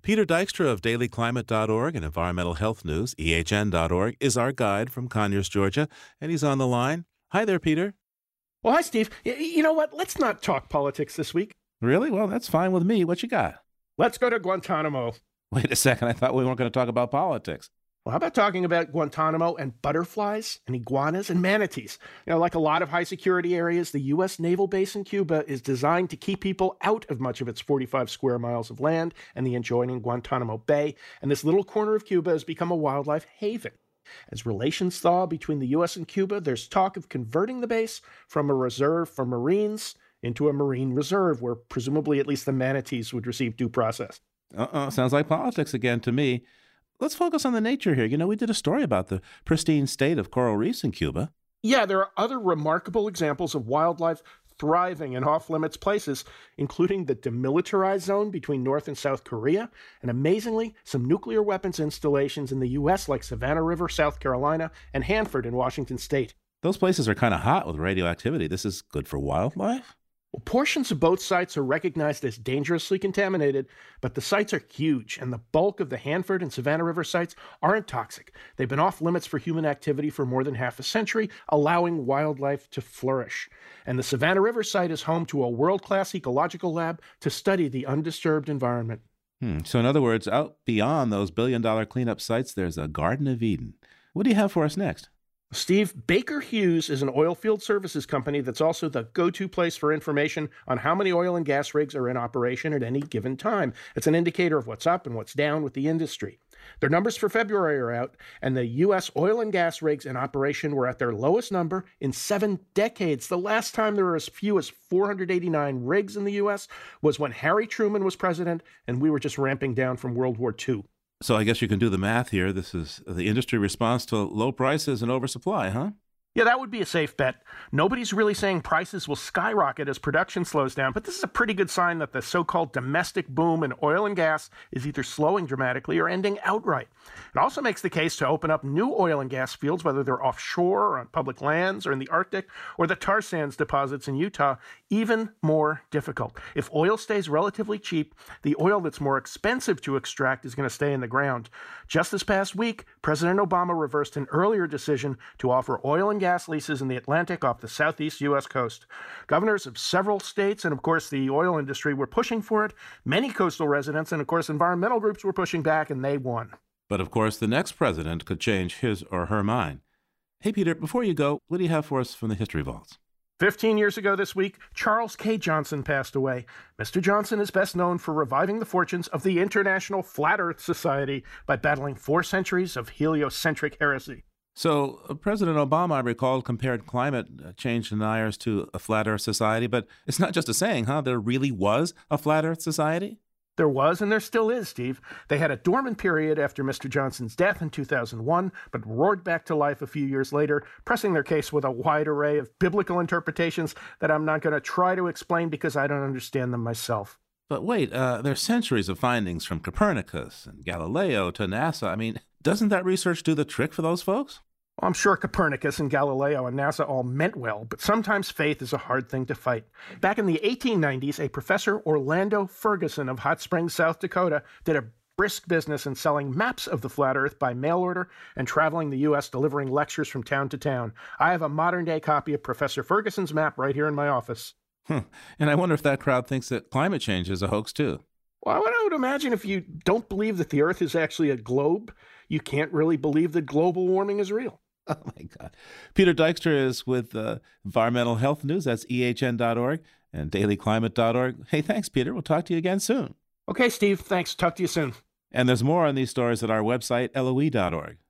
Peter Dykstra of dailyclimate.org and Environmental Health News, EHN.org, is our guide from Conyers, Georgia, and he's on the line. Hi there, Peter. Well, hi, Steve. You know what? Let's not talk politics this week. Really? Well, that's fine with me. What you got? Let's go to Guantanamo. Wait a second. I thought we weren't going to talk about politics. Well, how about talking about Guantanamo and butterflies and iguanas and manatees? Like a lot of high-security areas, the U.S. naval base in Cuba is designed to keep people out of much of its 45 square miles of land and the adjoining Guantanamo Bay, and this little corner of Cuba has become a wildlife haven. As relations thaw between the U.S. and Cuba, there's talk of converting the base from a reserve for Marines into a Marine reserve where presumably at least the manatees would receive due process. Sounds like politics again to me. Let's focus on the nature here. We did a story about the pristine state of coral reefs in Cuba. Yeah, there are other remarkable examples of wildlife thriving in off-limits places, including the demilitarized zone between North and South Korea, and amazingly, some nuclear weapons installations in the U.S. like Savannah River, South Carolina, and Hanford in Washington state. Those places are kind of hot with radioactivity. This is good for wildlife? Well, portions of both sites are recognized as dangerously contaminated, but the sites are huge, and the bulk of the Hanford and Savannah River sites aren't toxic. They've been off limits for human activity for more than half a century, allowing wildlife to flourish. And the Savannah River site is home to a world-class ecological lab to study the undisturbed environment. So in other words, out beyond those billion-dollar cleanup sites, there's a Garden of Eden. What do you have for us next? Steve, Baker Hughes is an oil field services company that's also the go-to place for information on how many oil and gas rigs are in operation at any given time. It's an indicator of what's up and what's down with the industry. Their numbers for February are out, and the U.S. oil and gas rigs in operation were at their lowest number in 7 decades. The last time there were as few as 489 rigs in the U.S. was when Harry Truman was president, and we were just ramping down from World War II. So I guess you can do the math here. This is the industry response to low prices and oversupply, huh? Yeah, that would be a safe bet. Nobody's really saying prices will skyrocket as production slows down, but this is a pretty good sign that the so-called domestic boom in oil and gas is either slowing dramatically or ending outright. It also makes the case to open up new oil and gas fields, whether they're offshore or on public lands or in the Arctic or the tar sands deposits in Utah, even more difficult. If oil stays relatively cheap, the oil that's more expensive to extract is going to stay in the ground. Just this past week, President Obama reversed an earlier decision to offer oil and gas leases in the Atlantic off the southeast U.S. coast. Governors of several states and, of course, the oil industry were pushing for it. Many coastal residents and, of course, environmental groups were pushing back, and they won. But, of course, the next president could change his or her mind. Hey, Peter, before you go, what do you have for us from the History Vaults? 15 years ago this week, Charles K. Johnson passed away. Mr. Johnson is best known for reviving the fortunes of the International Flat Earth Society by battling 4 centuries of heliocentric heresy. So President Obama, I recall, compared climate change deniers to a Flat Earth Society, but it's not just a saying, huh? There really was a Flat Earth Society? There was, and there still is, Steve. They had a dormant period after Mr. Johnson's death in 2001, but roared back to life a few years later, pressing their case with a wide array of biblical interpretations that I'm not going to try to explain because I don't understand them myself. But wait, there's centuries of findings from Copernicus and Galileo to NASA. I mean, doesn't that research do the trick for those folks? Well, I'm sure Copernicus and Galileo and NASA all meant well, but sometimes faith is a hard thing to fight. Back in the 1890s, a Professor Orlando Ferguson of Hot Springs, South Dakota, did a brisk business in selling maps of the flat Earth by mail order and traveling the U.S. delivering lectures from town to town. I have a modern-day copy of Professor Ferguson's map right here in my office. And I wonder if that crowd thinks that climate change is a hoax, too. Well, I would imagine if you don't believe that the Earth is actually a globe, you can't really believe that global warming is real. Oh, my God. Peter Dykstra is with Environmental Health News. That's ehn.org and dailyclimate.org. Hey, thanks, Peter. We'll talk to you again soon. Okay, Steve. Thanks. Talk to you soon. And there's more on these stories at our website, LOE.org.